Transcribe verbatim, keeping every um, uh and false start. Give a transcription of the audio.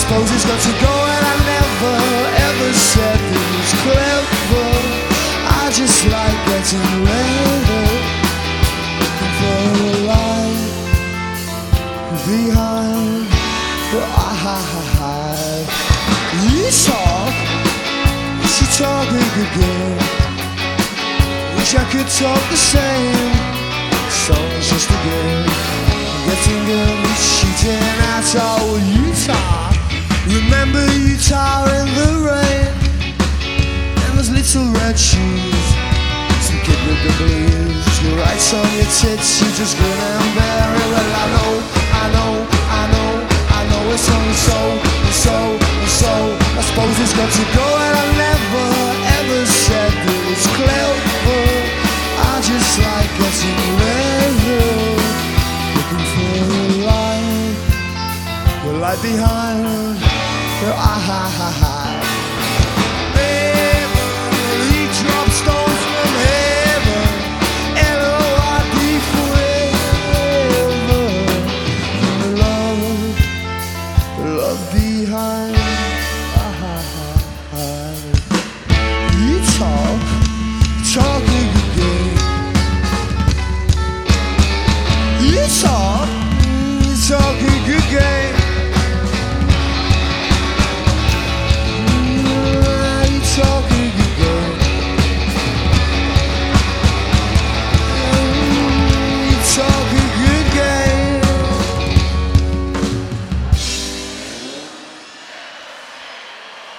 suppose it's got to go, and I never ever said it was clever. I just like getting weather, looking for a light behind the eye. You talk, she talking again. Wish I could talk the same. Songs just again, getting good, shooting out all Utah. Remember Utah in the rain, and those little red shoes. Some kid with the blues, you write on your tits, you just grin and bear it. Well, I know, I know, I know, I know it's only so, and so, and so. I suppose it's got to go, and I never ever said it was clever. I just like getting weather, looking for a light, the light behind the eye.